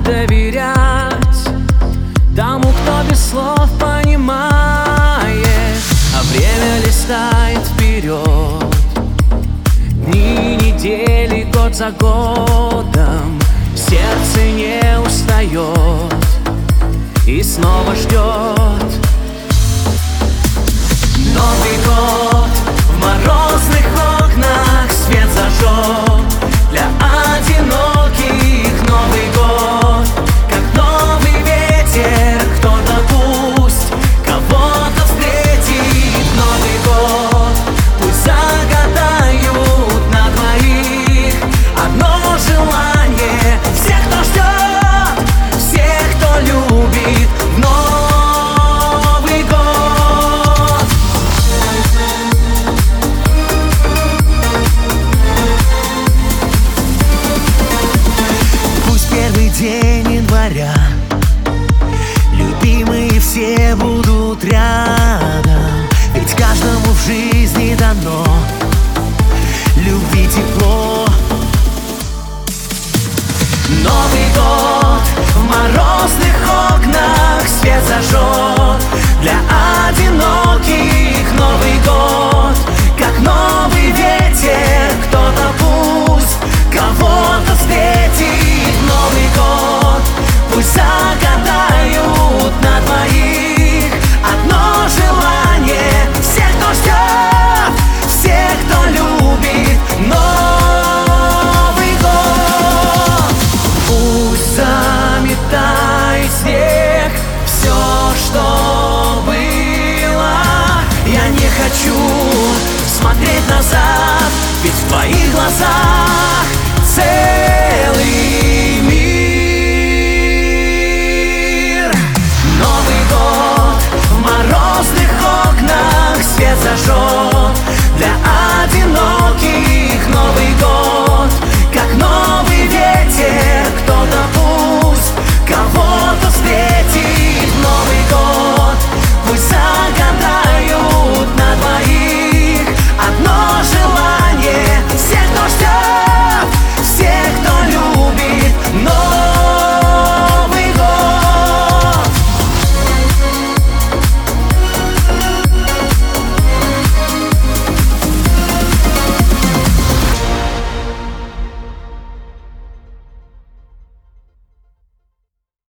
доверять тому, кто без слов понимает. А время листает вперед, дни, недели, год за годом. Сердце не устает и снова ждет. Новый год в морозных окнах свет зажег. Для одиноких Новый год, как новый ветер, кто-то пусть кого-то встретит. Новый год, пусть загадают на двоих одно желание. Всех, кто ждет, всех, кто любит Новый год. Пусть первый день января любимые все будут рядом, ведь каждому в жизни дано любви тепло. Новый год в морозных окнах свет зажег. Для одиноких Новый год, как новый ветер, кто-то пусть кого-то встретит. Новый год, пусть загадают на двоих одно желание. Всех, кто ждет, всех, кто любит Новый год. Пусть заметает снег все, что было. Я не хочу смотреть назад, ведь в твоих глазах